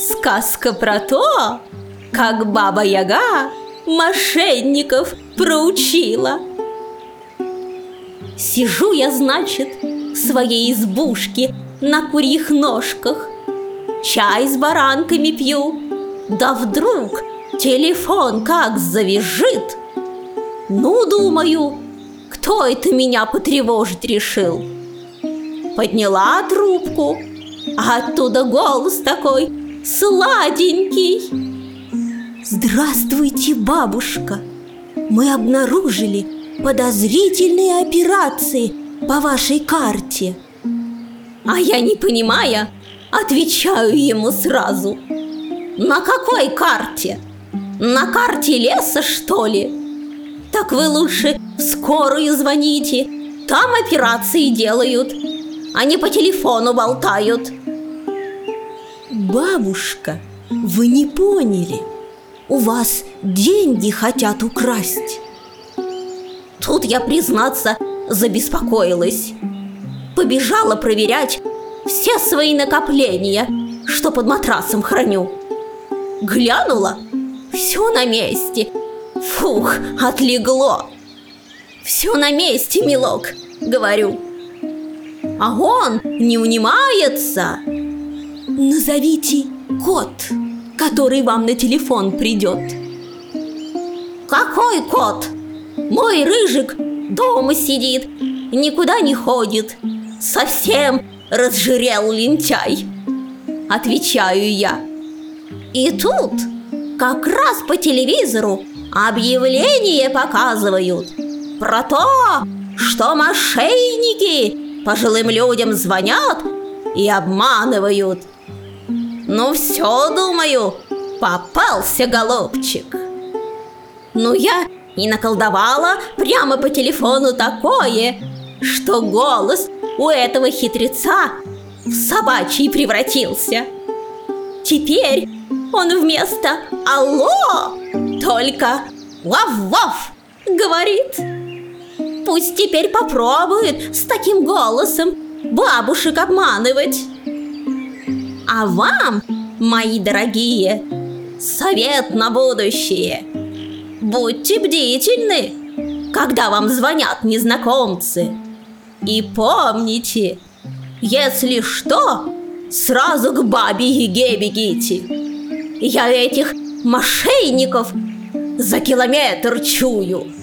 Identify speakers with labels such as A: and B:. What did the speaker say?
A: Сказка про то, как Баба-Яга мошенников проучила. Сижу я, значит, в своей избушке на курьих ножках, чай с баранками пью, да вдруг телефон как завизжит. Ну, думаю, кто это меня потревожить решил? Подняла трубку, а оттуда голос такой сладенький. Здравствуйте, бабушка. Мы обнаружили подозрительные операции по вашей карте. А я, не понимая, отвечаю ему сразу: на какой карте? На карте леса, что ли? Так вы лучше в скорую звоните, там операции делают, а не по телефону болтают. Бабушка, вы не поняли. У вас деньги хотят украсть. Тут я, признаться, забеспокоилась. Побежала проверять все свои накопления, что под матрасом храню. Глянула, все на месте. Фух, отлегло. Все на месте, милок, говорю. А он не унимается. Назовите код, который вам на телефон придет. Какой код? Мой Рыжик дома сидит, никуда не ходит. Совсем разжирел лентяй, отвечаю я. И тут как раз по телевизору объявление показывают про то, что мошенники пожилым людям звонят и обманывают. Ну все, думаю, попался голубчик. Ну я и наколдовала прямо по телефону такое, что голос у этого хитреца в собачий превратился. Теперь он вместо «алло» только «вав-вав» говорит. Пусть теперь попробует с таким голосом бабушек обманывать. А вам, мои дорогие, совет на будущее: будьте бдительны, когда вам звонят незнакомцы. И помните, если что, сразу к Бабе-Яге бегите. Я этих мошенников за километр чую.